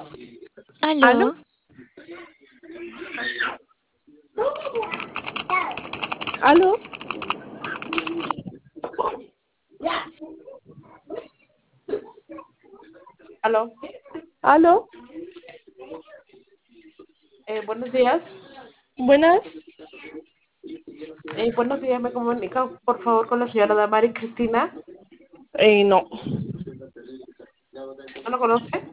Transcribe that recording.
¿Aló? ¿Aló? ¿Aló? ¿Aló? ¿Aló? Buenos días. Buenas. Buenos días, me comunican por favor con la señora Damari Cristina. No. ¿No lo conoce?